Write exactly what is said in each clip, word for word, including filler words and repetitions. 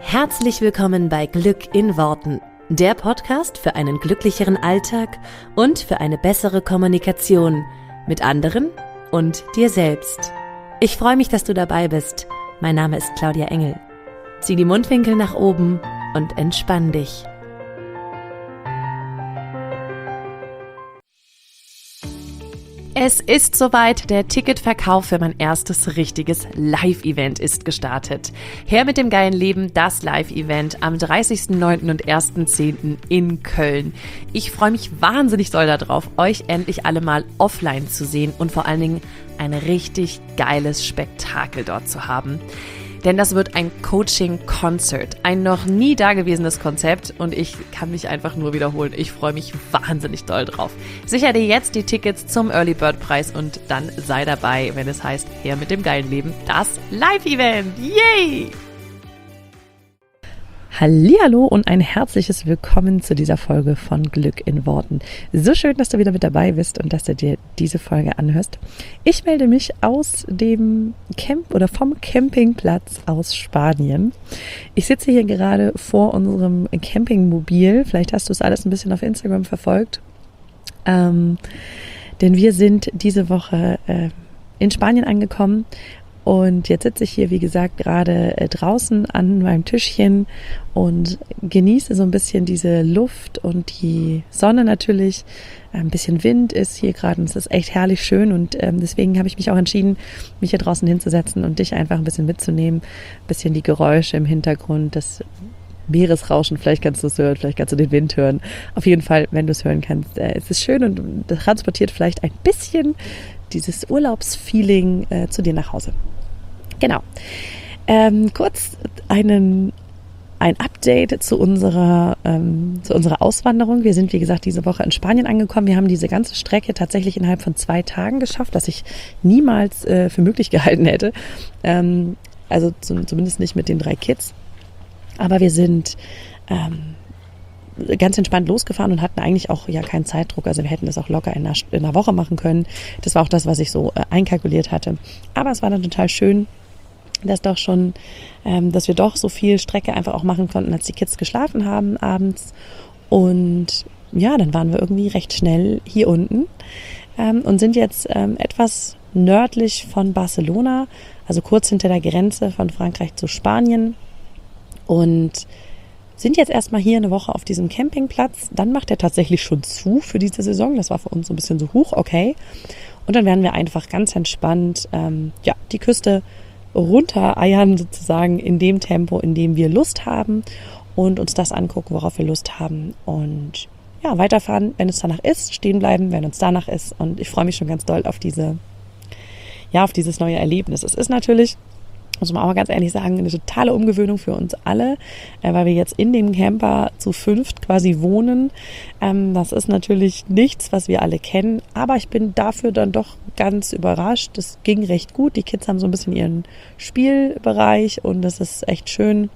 Herzlich willkommen bei Glück in Worten, der Podcast für einen glücklicheren Alltag und für eine bessere Kommunikation mit anderen und dir selbst. Ich freue mich, dass du dabei bist. Mein Name ist Claudia Engel. Zieh die Mundwinkel nach oben und entspann dich. Es ist soweit, der Ticketverkauf für mein erstes richtiges Live-Event ist gestartet. Her mit dem geilen Leben, das Live-Event am dreißigsten neunten und ersten zehnten in Köln. Ich freue mich wahnsinnig doll darauf, euch endlich alle mal offline zu sehen und vor allen Dingen ein richtig geiles Spektakel dort zu haben. Denn das wird ein Coaching-Concert, ein noch nie dagewesenes Konzept und ich kann mich einfach nur wiederholen. Ich freue mich wahnsinnig doll drauf. Sicher dir jetzt die Tickets zum Early Bird Preis und dann sei dabei, wenn es heißt, her mit dem geilen Leben, das Live-Event. Yay! Hallihallo und ein herzliches Willkommen zu dieser Folge von Glück in Worten. So schön, dass du wieder mit dabei bist und dass du dir diese Folge anhörst. Ich melde mich aus dem Camp oder vom Campingplatz aus Spanien. Ich sitze hier gerade vor unserem Campingmobil. Vielleicht hast du es alles ein bisschen auf Instagram verfolgt. Ähm, denn wir sind diese Woche äh, in Spanien angekommen. Und jetzt sitze ich hier, wie gesagt, gerade draußen an meinem Tischchen und genieße so ein bisschen diese Luft und die Sonne natürlich. Ein bisschen Wind ist hier gerade und es ist echt herrlich schön und ähm, deswegen habe ich mich auch entschieden, mich hier draußen hinzusetzen und dich einfach ein bisschen mitzunehmen. Ein bisschen die Geräusche im Hintergrund, das Meeresrauschen, vielleicht kannst du es hören, vielleicht kannst du den Wind hören. Auf jeden Fall, wenn du es hören kannst, äh, es ist schön und transportiert vielleicht ein bisschen dieses Urlaubsfeeling äh, zu dir nach Hause. Genau. Ähm, kurz einen, ein Update zu unserer, ähm, zu unserer Auswanderung. Wir sind, wie gesagt, diese Woche in Spanien angekommen. Wir haben diese ganze Strecke tatsächlich innerhalb von zwei Tagen geschafft, was ich niemals äh, für möglich gehalten hätte. Ähm, also zum, zumindest nicht mit den drei Kids. Aber wir sind ähm, ganz entspannt losgefahren und hatten eigentlich auch ja keinen Zeitdruck. Also wir hätten das auch locker in einer, in einer Woche machen können. Das war auch das, was ich so äh, einkalkuliert hatte. Aber es war dann total schön, dass doch schon, ähm, dass wir doch so viel Strecke einfach auch machen konnten, als die Kids geschlafen haben abends. Und ja, dann waren wir irgendwie recht schnell hier unten ähm, und sind jetzt ähm, etwas nördlich von Barcelona, also kurz hinter der Grenze von Frankreich zu Spanien. Und sind jetzt erstmal hier eine Woche auf diesem Campingplatz. Dann macht er tatsächlich schon zu für diese Saison. Das war für uns so ein bisschen so hoch, okay. Und dann werden wir einfach ganz entspannt ähm, ja, die Küste runtereiern sozusagen in dem Tempo, in dem wir Lust haben und uns das angucken, worauf wir Lust haben. Und ja, weiterfahren, wenn es danach ist, stehen bleiben, wenn uns danach ist. Und ich freue mich schon ganz doll auf diese, ja, auf dieses neue Erlebnis. Es ist natürlich, muss man auch mal ganz ehrlich sagen, eine totale Umgewöhnung für uns alle, äh, weil wir jetzt in dem Camper zu fünft quasi wohnen. Ähm, das ist natürlich nichts, was wir alle kennen, aber ich bin dafür dann doch ganz überrascht. Das ging recht gut. Die Kids haben so ein bisschen ihren Spielbereich und das ist echt schön.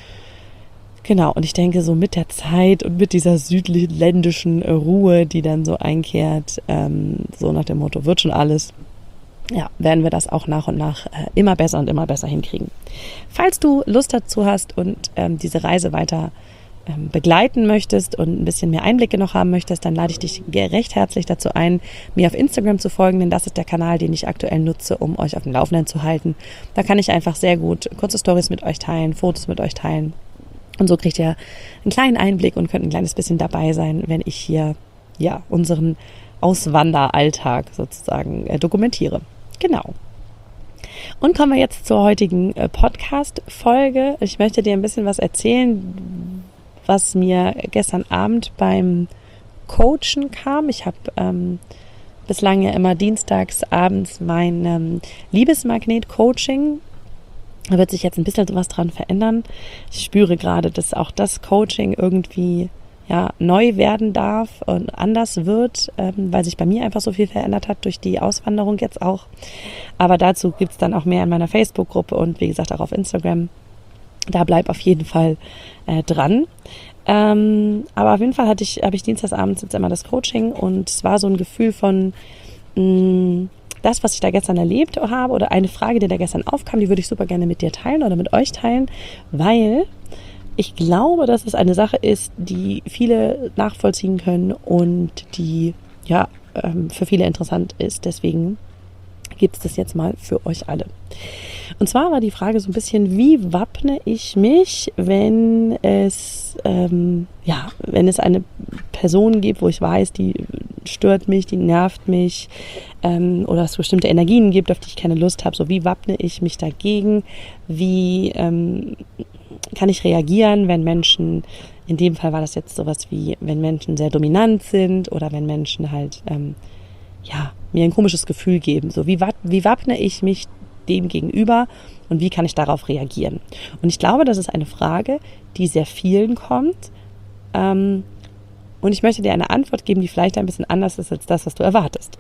Genau, und ich denke, so mit der Zeit und mit dieser südländischen Ruhe, die dann so einkehrt, ähm, so nach dem Motto, wird schon alles, ja, werden wir das auch nach und nach äh, immer besser und immer besser hinkriegen. Falls du Lust dazu hast und ähm, diese Reise weiter ähm, begleiten möchtest und ein bisschen mehr Einblicke noch haben möchtest, dann lade ich dich recht herzlich dazu ein, mir auf Instagram zu folgen, denn das ist der Kanal, den ich aktuell nutze, um euch auf dem Laufenden zu halten. Da kann ich einfach sehr gut kurze Stories mit euch teilen, Fotos mit euch teilen und so kriegt ihr einen kleinen Einblick und könnt ein kleines bisschen dabei sein, wenn ich hier ja unseren Auswanderalltag sozusagen äh, dokumentiere. Genau. Und kommen wir jetzt zur heutigen äh, Podcast-Folge. Ich möchte dir ein bisschen was erzählen, was mir gestern Abend beim Coachen kam. Ich habe ähm, bislang ja immer dienstags abends mein ähm, Liebesmagnet-Coaching. Da wird sich jetzt ein bisschen was dran verändern. Ich spüre gerade, dass auch das Coaching irgendwie ja, neu werden darf und anders wird, ähm, weil sich bei mir einfach so viel verändert hat durch die Auswanderung jetzt auch. Aber dazu gibt's dann auch mehr in meiner Facebook-Gruppe und wie gesagt auch auf Instagram. Da bleib auf jeden Fall äh, dran. Ähm, aber auf jeden Fall hatte ich, habe ich dienstagsabends jetzt immer das Coaching und es war so ein Gefühl von mh, das, was ich da gestern erlebt habe oder eine Frage, die da gestern aufkam, die würde ich super gerne mit dir teilen oder mit euch teilen, weil Ich glaube, dass es eine Sache ist, die viele nachvollziehen können und die ja für viele interessant ist. Deswegen gibt es das jetzt mal für euch alle. Und zwar war die Frage so ein bisschen, wie wappne ich mich, wenn es, ähm, ja, wenn es eine Person gibt, wo ich weiß, die stört mich, die nervt mich, ähm, oder es bestimmte Energien gibt, auf die ich keine Lust habe. So, wie wappne ich mich dagegen? Wie ähm, kann ich reagieren, wenn Menschen, in dem Fall war das jetzt sowas wie, wenn Menschen sehr dominant sind oder wenn Menschen halt, ähm, ja, mir ein komisches Gefühl geben. So, wie, wie wappne ich mich dem gegenüber und wie kann ich darauf reagieren? Und ich glaube, das ist eine Frage, die sehr vielen kommt. Ähm, und ich möchte dir eine Antwort geben, die vielleicht ein bisschen anders ist als das, was du erwartest.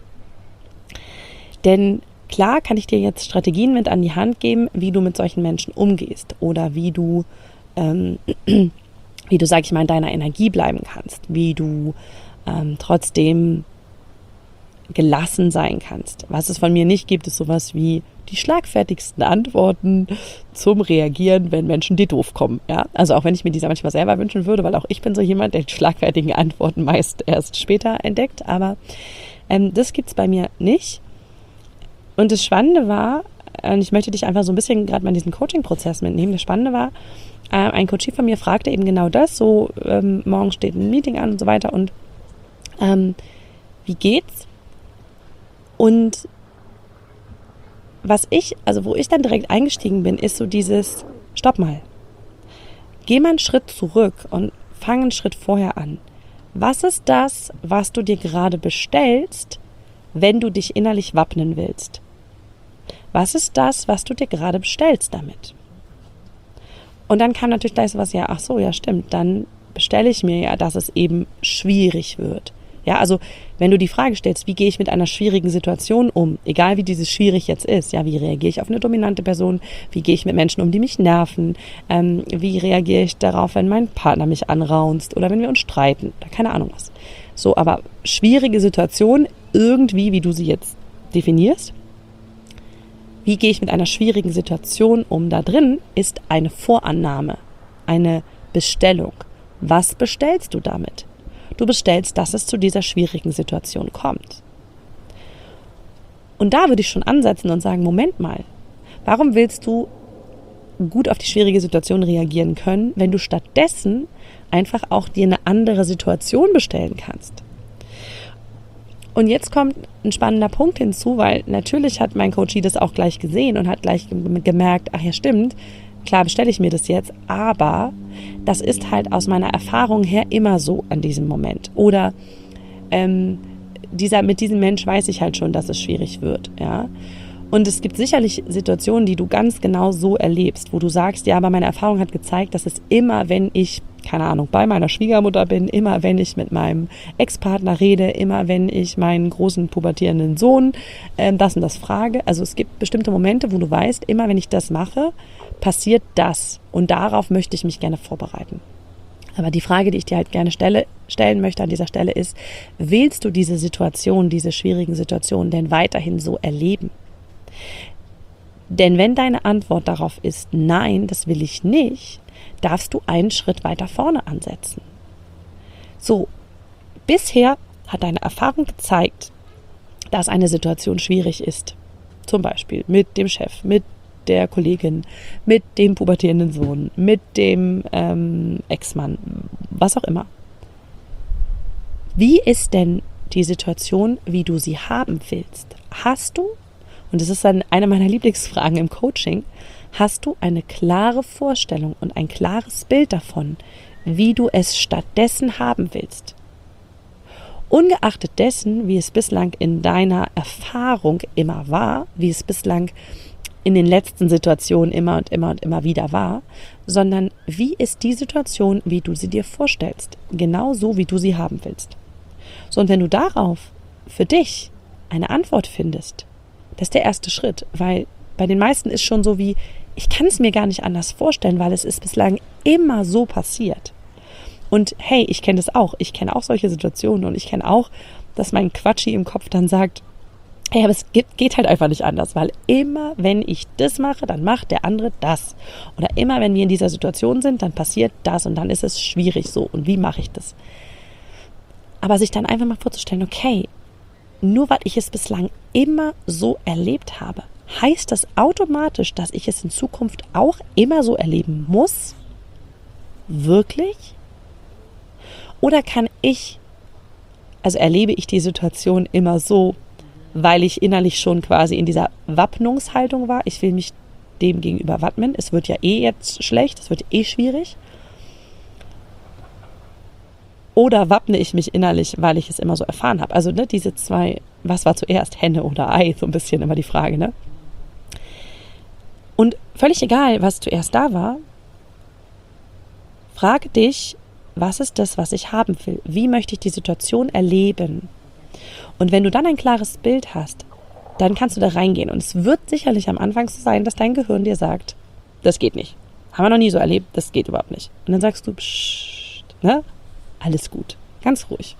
Denn klar kann ich dir jetzt Strategien mit an die Hand geben, wie du mit solchen Menschen umgehst oder wie du, ähm, wie du, sag ich mal, in deiner Energie bleiben kannst, wie du ähm, trotzdem gelassen sein kannst. Was es von mir nicht gibt, ist sowas wie die schlagfertigsten Antworten zum Reagieren, wenn Menschen dir doof kommen. Ja? Also auch wenn ich mir diese manchmal selber wünschen würde, weil auch ich bin so jemand, der die schlagfertigen Antworten meist erst später entdeckt, aber ähm, das gibt's bei mir nicht. Und das Spannende war, und ich möchte dich einfach so ein bisschen gerade mal in diesen Coaching-Prozess mitnehmen, das Spannende war, äh, ein Coachie von mir fragte eben genau das, so ähm, morgen steht ein Meeting an und so weiter und ähm, wie geht's? Und was ich, also wo ich dann direkt eingestiegen bin, ist so dieses, stopp mal, geh mal einen Schritt zurück und fang einen Schritt vorher an. Was ist das, was du dir gerade bestellst, wenn du dich innerlich wappnen willst? Was ist das, was du dir gerade bestellst damit? Und dann kam natürlich gleich so was, ja, ach so, ja stimmt, dann bestelle ich mir ja, dass es eben schwierig wird. Ja, also wenn du die Frage stellst, wie gehe ich mit einer schwierigen Situation um, egal wie dieses schwierig jetzt ist, ja, wie reagiere ich auf eine dominante Person, wie gehe ich mit Menschen um, die mich nerven, ähm, wie reagiere ich darauf, wenn mein Partner mich anraunzt oder wenn wir uns streiten, oder keine Ahnung was. So, aber schwierige Situation, irgendwie, wie du sie jetzt definierst, wie gehe ich mit einer schwierigen Situation um, da drin ist eine Vorannahme, eine Bestellung. Was bestellst du damit? Du bestellst, dass es zu dieser schwierigen Situation kommt. Und da würde ich schon ansetzen und sagen, Moment mal, warum willst du gut auf die schwierige Situation reagieren können, wenn du stattdessen einfach auch dir eine andere Situation bestellen kannst? Und jetzt kommt ein spannender Punkt hinzu, weil natürlich hat mein Coachie das auch gleich gesehen und hat gleich gemerkt, ach ja stimmt, klar bestelle ich mir das jetzt, aber das ist halt aus meiner Erfahrung her immer so an diesem Moment. Oder ähm, dieser, mit diesem Mensch weiß ich halt schon, dass es schwierig wird. Ja? Und es gibt sicherlich Situationen, die du ganz genau so erlebst, wo du sagst, ja, aber meine Erfahrung hat gezeigt, dass es immer, wenn ich, keine Ahnung, bei meiner Schwiegermutter bin, immer wenn ich mit meinem Ex-Partner rede, immer wenn ich meinen großen pubertierenden Sohn ähm, das und das frage. Also es gibt bestimmte Momente, wo du weißt, immer wenn ich das mache, passiert das und darauf möchte ich mich gerne vorbereiten. Aber die Frage, die ich dir halt gerne stelle, stellen möchte an dieser Stelle ist, willst du diese Situation, diese schwierigen Situationen denn weiterhin so erleben? Denn wenn deine Antwort darauf ist, nein, das will ich nicht, darfst du einen Schritt weiter vorne ansetzen. So, bisher hat deine Erfahrung gezeigt, dass eine Situation schwierig ist. Zum Beispiel mit dem Chef, mit der Kollegin, mit dem pubertierenden Sohn, mit dem ähm, Ex-Mann, was auch immer. Wie ist denn die Situation, wie du sie haben willst? Hast du, und das ist dann eine meiner Lieblingsfragen im Coaching, hast du eine klare Vorstellung und ein klares Bild davon, wie du es stattdessen haben willst? Ungeachtet dessen, wie es bislang in deiner Erfahrung immer war, wie es bislang in den letzten Situationen immer und immer und immer wieder war, sondern wie ist die Situation, wie du sie dir vorstellst, genau so, wie du sie haben willst. So, und wenn du darauf für dich eine Antwort findest, das ist der erste Schritt, weil bei den meisten ist schon so wie, ich kann es mir gar nicht anders vorstellen, weil es ist bislang immer so passiert. Und hey, ich kenne das auch, ich kenne auch solche Situationen und ich kenne auch, dass mein Quatschi im Kopf dann sagt, Ja, aber es geht, geht halt einfach nicht anders, weil immer, wenn ich das mache, dann macht der andere das. Oder immer, wenn wir in dieser Situation sind, dann passiert das und dann ist es schwierig so. Und wie mache ich das? Aber sich dann einfach mal vorzustellen, okay, nur weil ich es bislang immer so erlebt habe, heißt das automatisch, dass ich es in Zukunft auch immer so erleben muss? Wirklich? Oder kann ich, also erlebe ich die Situation immer so, weil ich innerlich schon quasi in dieser Wappnungshaltung war? Ich will mich dem gegenüber wappnen. Es wird ja eh jetzt schlecht, es wird eh schwierig. Oder wappne ich mich innerlich, weil ich es immer so erfahren habe? Also ne, diese zwei, was war zuerst, Henne oder Ei? So ein bisschen immer die Frage, ne? Und völlig egal, was zuerst da war, frage dich, was ist das, was ich haben will? Wie möchte ich die Situation erleben? Und wenn du dann ein klares Bild hast, dann kannst du da reingehen. Und es wird sicherlich am Anfang so sein, dass dein Gehirn dir sagt, das geht nicht. Haben wir noch nie so erlebt, das geht überhaupt nicht. Und dann sagst du, pssst, ne? Alles gut, ganz ruhig.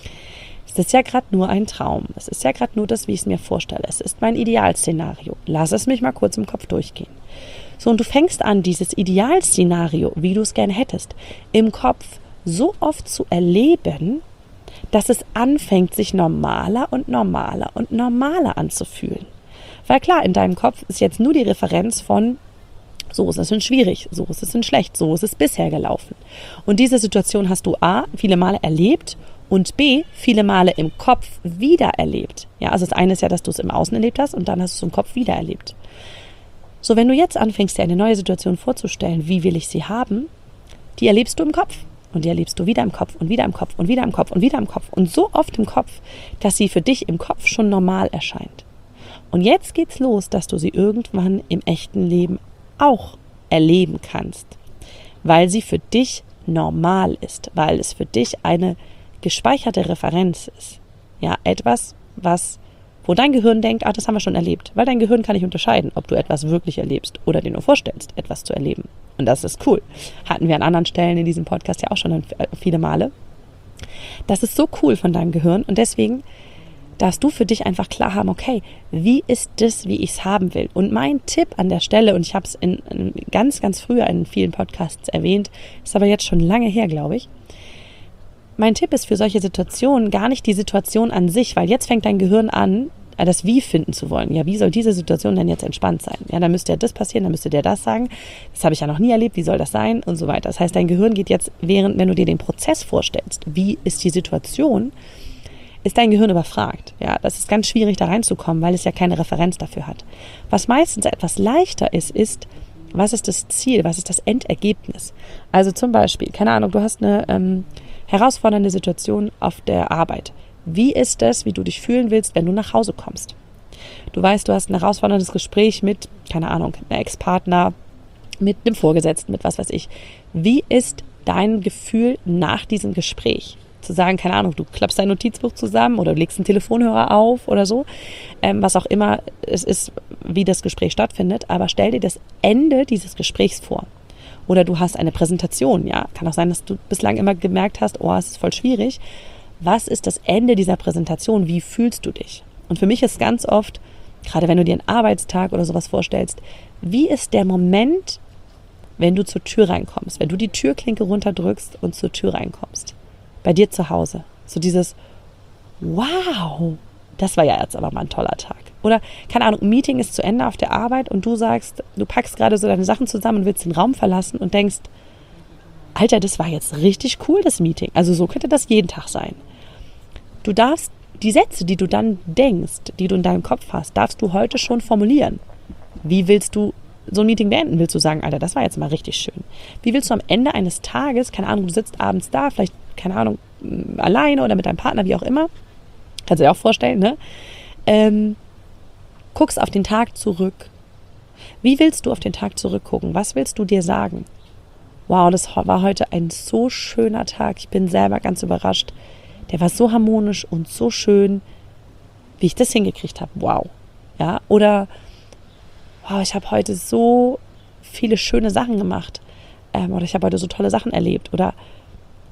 Es ist ja gerade nur ein Traum. Es ist ja gerade nur das, wie ich es mir vorstelle. Es ist mein Idealszenario. Lass es mich mal kurz im Kopf durchgehen. So, und du fängst an, dieses Idealszenario, wie du es gerne hättest, im Kopf so oft zu erleben, dass es anfängt, sich normaler und normaler und normaler anzufühlen. Weil klar, in deinem Kopf ist jetzt nur die Referenz von so ist es in schwierig, so ist es in schlecht, so ist es bisher gelaufen. Und diese Situation hast du A, viele Male erlebt und B, viele Male im Kopf wieder erlebt. Ja, also das eine ist ja, dass du es im Außen erlebt hast und dann hast du es im Kopf wieder erlebt. So, wenn du jetzt anfängst, dir eine neue Situation vorzustellen, wie will ich sie haben, die erlebst du im Kopf. Und die erlebst du wieder im Kopf und wieder im Kopf und wieder im Kopf und wieder im Kopf. Und so oft im Kopf, dass sie für dich im Kopf schon normal erscheint. Und jetzt geht's los, dass du sie irgendwann im echten Leben auch erleben kannst, weil sie für dich normal ist, weil es für dich eine gespeicherte Referenz ist. Ja, etwas, was, wo dein Gehirn denkt, ah, das haben wir schon erlebt, weil dein Gehirn kann nicht unterscheiden, ob du etwas wirklich erlebst oder dir nur vorstellst, etwas zu erleben. Und das ist cool. Hatten wir an anderen Stellen in diesem Podcast ja auch schon viele Male. Das ist so cool von deinem Gehirn und deswegen darfst du für dich einfach klar haben, okay, wie ist das, wie ich es haben will? Und mein Tipp an der Stelle, und ich habe es in, in ganz, ganz früher in vielen Podcasts erwähnt, ist aber jetzt schon lange her, glaube ich. Mein Tipp ist für solche Situationen gar nicht die Situation an sich, weil jetzt fängt dein Gehirn an, das Wie finden zu wollen. Ja, wie soll diese Situation denn jetzt entspannt sein? Ja, dann müsste ja das passieren, dann müsste der das sagen. Das habe ich ja noch nie erlebt, wie soll das sein? Und so weiter. Das heißt, dein Gehirn geht jetzt, während, wenn du dir den Prozess vorstellst, wie ist die Situation, ist dein Gehirn überfragt. Ja, das ist ganz schwierig, da reinzukommen, weil es ja keine Referenz dafür hat. Was meistens etwas leichter ist, ist, was ist das Ziel, was ist das Endergebnis? Also zum Beispiel, keine Ahnung, du hast eine ähm, herausfordernde Situation auf der Arbeit. Wie ist es, wie du dich fühlen willst, wenn du nach Hause kommst? Du weißt, du hast ein herausforderndes Gespräch mit, keine Ahnung, einem Ex-Partner, mit einem Vorgesetzten, mit was weiß ich. Wie ist dein Gefühl nach diesem Gespräch? Zu sagen, keine Ahnung, du klappst dein Notizbuch zusammen oder du legst einen Telefonhörer auf oder so, ähm, was auch immer es ist, wie das Gespräch stattfindet, aber stell dir das Ende dieses Gesprächs vor. Oder du hast eine Präsentation, ja, kann auch sein, dass du bislang immer gemerkt hast, oh, es ist voll schwierig. Was ist das Ende dieser Präsentation? Wie fühlst du dich? Und für mich ist ganz oft, gerade wenn du dir einen Arbeitstag oder sowas vorstellst, wie ist der Moment, wenn du zur Tür reinkommst, wenn du die Türklinke runterdrückst und zur Tür reinkommst? Bei dir zu Hause. So dieses, wow, das war ja jetzt aber mal ein toller Tag. Oder, keine Ahnung, ein Meeting ist zu Ende auf der Arbeit und du sagst, du packst gerade so deine Sachen zusammen und willst den Raum verlassen und denkst, Alter, das war jetzt richtig cool, das Meeting. Also so könnte das jeden Tag sein. Du darfst die Sätze, die du dann denkst, die du in deinem Kopf hast, darfst du heute schon formulieren. Wie willst du so ein Meeting beenden? Willst du sagen, Alter, das war jetzt mal richtig schön. Wie willst du am Ende eines Tages, keine Ahnung, du sitzt abends da, vielleicht, keine Ahnung, alleine oder mit deinem Partner, wie auch immer, kannst du dir auch vorstellen, ne? Ähm, guckst auf den Tag zurück. Wie willst du auf den Tag zurückgucken? Was willst du dir sagen? Wow, das war heute ein so schöner Tag. Ich bin selber ganz überrascht. Der war so harmonisch und so schön, wie ich das hingekriegt habe. Wow. Ja, oder wow, ich habe heute so viele schöne Sachen gemacht. Ähm, oder ich habe heute so tolle Sachen erlebt. Oder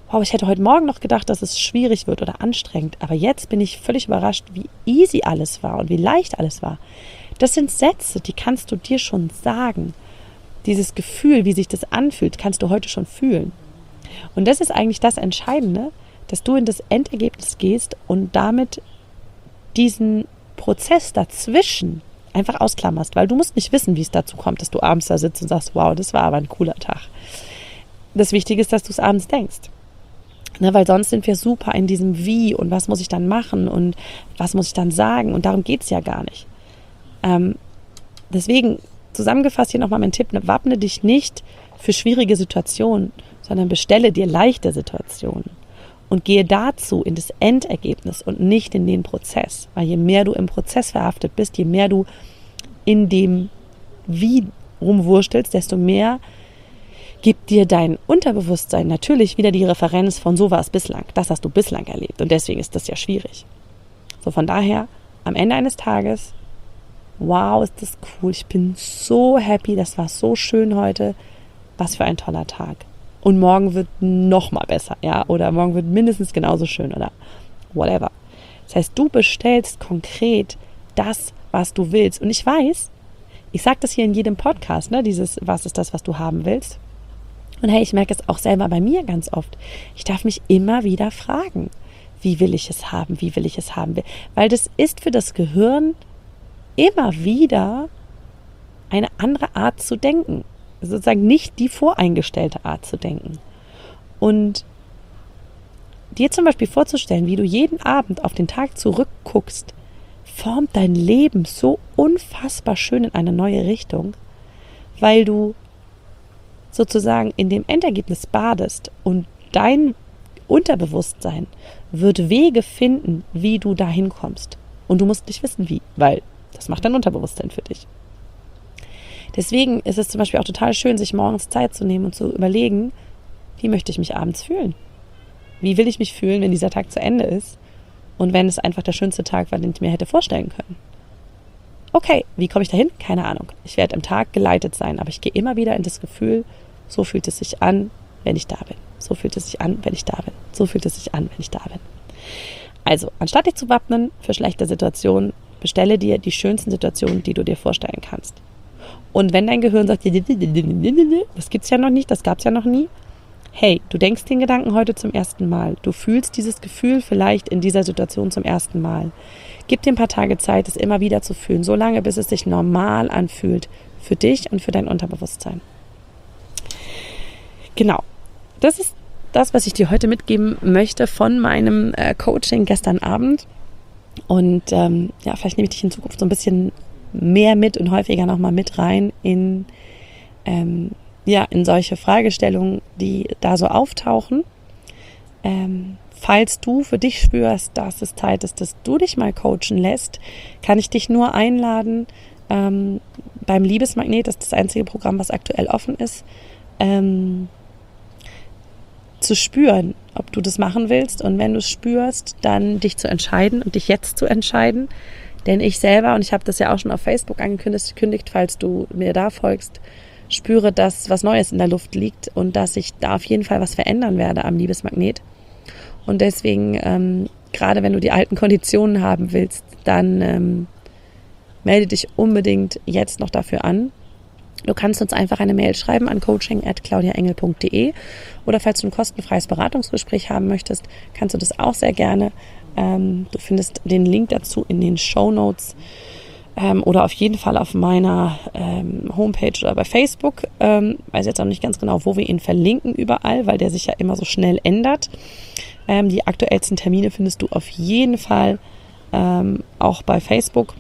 wow, ich hätte heute Morgen noch gedacht, dass es schwierig wird oder anstrengend, aber jetzt bin ich völlig überrascht, wie easy alles war und wie leicht alles war. Das sind Sätze, die kannst du dir schon sagen. Dieses Gefühl, wie sich das anfühlt, kannst du heute schon fühlen. Und das ist eigentlich das Entscheidende, dass du in das Endergebnis gehst und damit diesen Prozess dazwischen einfach ausklammerst, weil du musst nicht wissen, wie es dazu kommt, dass du abends da sitzt und sagst, wow, das war aber ein cooler Tag. Das Wichtige ist, dass du es abends denkst. Ne, weil sonst sind wir super in diesem Wie und was muss ich dann machen und was muss ich dann sagen und darum geht es ja gar nicht. Ähm, deswegen zusammengefasst hier nochmal mein Tipp, ne, wappne dich nicht für schwierige Situationen, sondern bestelle dir leichte Situationen und gehe dazu in das Endergebnis und nicht in den Prozess. Weil je mehr du im Prozess verhaftet bist, je mehr du in dem Wie rumwurstelst, desto mehr gibt dir dein Unterbewusstsein natürlich wieder die Referenz von so war es bislang. Das hast du bislang erlebt und deswegen ist das ja schwierig. So von daher, am Ende eines Tages, wow, ist das cool. Ich bin so happy, das war so schön heute. Was für ein toller Tag. Und morgen wird noch mal besser, ja, oder morgen wird mindestens genauso schön oder whatever. Das heißt, du bestellst konkret das, was du willst. Und ich weiß, ich sage das hier in jedem Podcast, ne, dieses, was ist das, was du haben willst? Und hey, ich merke es auch selber bei mir ganz oft. Ich darf mich immer wieder fragen, wie will ich es haben, wie will ich es haben? Weil das ist für das Gehirn immer wieder eine andere Art zu denken. Sozusagen nicht die voreingestellte Art zu denken. Und dir zum Beispiel vorzustellen, wie du jeden Abend auf den Tag zurückguckst, formt dein Leben so unfassbar schön in eine neue Richtung, weil du sozusagen in dem Endergebnis badest und dein Unterbewusstsein wird Wege finden, wie du dahin kommst. Und du musst nicht wissen, wie, weil das macht dein Unterbewusstsein für dich. Deswegen ist es zum Beispiel auch total schön, sich morgens Zeit zu nehmen und zu überlegen, wie möchte ich mich abends fühlen? Wie will ich mich fühlen, wenn dieser Tag zu Ende ist und wenn es einfach der schönste Tag war, den ich mir hätte vorstellen können? Okay, wie komme ich dahin? Keine Ahnung. Ich werde im Tag geleitet sein, aber ich gehe immer wieder in das Gefühl, so fühlt es sich an, wenn ich da bin. So fühlt es sich an, wenn ich da bin. So fühlt es sich an, wenn ich da bin. Also, anstatt dich zu wappnen für schlechte Situationen, bestelle dir die schönsten Situationen, die du dir vorstellen kannst. Und wenn dein Gehirn sagt, das gibt's ja noch nicht, das gab's ja noch nie, hey, du denkst den Gedanken heute zum ersten Mal. Du fühlst dieses Gefühl vielleicht in dieser Situation zum ersten Mal. Gib dir ein paar Tage Zeit, es immer wieder zu fühlen, so lange, bis es sich normal anfühlt für dich und für dein Unterbewusstsein. Genau, das ist das, was ich dir heute mitgeben möchte von meinem äh, Coaching gestern Abend. Und ähm, ja, vielleicht nehme ich dich in Zukunft so ein bisschen mehr mit und häufiger nochmal mit rein in, ähm, ja, in solche Fragestellungen, die da so auftauchen. Ähm, falls du für dich spürst, dass es Zeit ist, dass du dich mal coachen lässt, kann ich dich nur einladen, ähm, beim Liebesmagnet, das ist das einzige Programm, was aktuell offen ist, ähm, zu spüren, ob du das machen willst. Und wenn du es spürst, dann dich zu entscheiden und dich jetzt zu entscheiden. Denn ich selber, und ich habe das ja auch schon auf Facebook angekündigt, falls du mir da folgst, spüre, dass was Neues in der Luft liegt und dass ich da auf jeden Fall was verändern werde am Liebesmagnet. Und deswegen, ähm, gerade wenn du die alten Konditionen haben willst, dann ähm, melde dich unbedingt jetzt noch dafür an. Du kannst uns einfach eine Mail schreiben an coaching at claudiaengel punkt de oder falls du ein kostenfreies Beratungsgespräch haben möchtest, kannst du das auch sehr gerne. Ähm, du findest den Link dazu in den Shownotes ähm, oder auf jeden Fall auf meiner ähm, Homepage oder bei Facebook. Ähm, weiß jetzt auch nicht ganz genau, wo wir ihn verlinken überall, weil der sich ja immer so schnell ändert. Ähm, die aktuellsten Termine findest du auf jeden Fall ähm, auch bei Facebook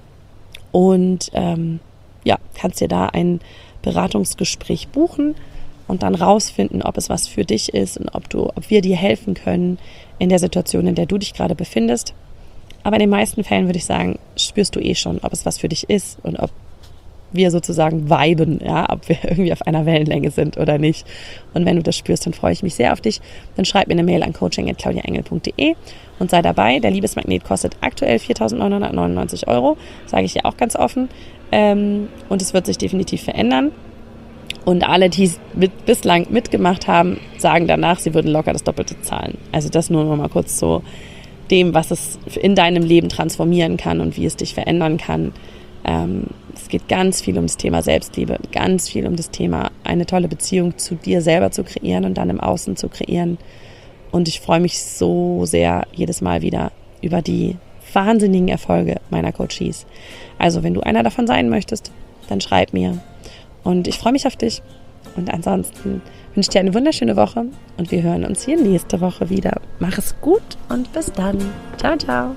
und ähm, ja, kannst dir da ein Beratungsgespräch buchen und dann rausfinden, ob es was für dich ist und ob du, ob wir dir helfen können in der Situation, in der du dich gerade befindest. Aber in den meisten Fällen würde ich sagen, spürst du eh schon, ob es was für dich ist und ob wir sozusagen viben, ja, ob wir irgendwie auf einer Wellenlänge sind oder nicht. Und wenn du das spürst, dann freue ich mich sehr auf dich. Dann schreib mir eine Mail an coaching at claudiaengel punkt de und sei dabei. Der Liebesmagnet kostet aktuell viertausendneunhundertneunundneunzig Euro, sage ich ja auch ganz offen. Ähm, und es wird sich definitiv verändern. Und alle, die es mit, bislang mitgemacht haben, sagen danach, sie würden locker das Doppelte zahlen. Also das nur noch mal kurz so dem, was es in deinem Leben transformieren kann und wie es dich verändern kann. Ähm, es geht ganz viel um das Thema Selbstliebe, ganz viel um das Thema, eine tolle Beziehung zu dir selber zu kreieren und dann im Außen zu kreieren. Und ich freue mich so sehr jedes Mal wieder über die wahnsinnigen Erfolge meiner Coaches. Also wenn du einer davon sein möchtest, dann schreib mir. Und ich freue mich auf dich. Und ansonsten wünsche ich dir eine wunderschöne Woche und wir hören uns hier nächste Woche wieder. Mach es gut und bis dann. Ciao, ciao.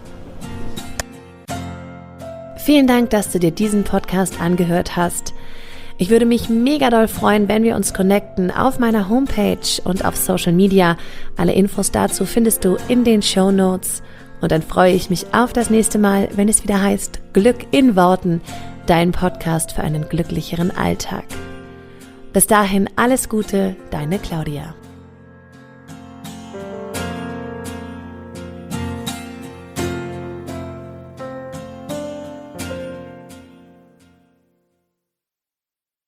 Vielen Dank, dass du dir diesen Podcast angehört hast. Ich würde mich mega doll freuen, wenn wir uns connecten auf meiner Homepage und auf Social Media. Alle Infos dazu findest du in den Shownotes. Und dann freue ich mich auf das nächste Mal, wenn es wieder heißt Glück in Worten, dein Podcast für einen glücklicheren Alltag. Bis dahin alles Gute, deine Claudia.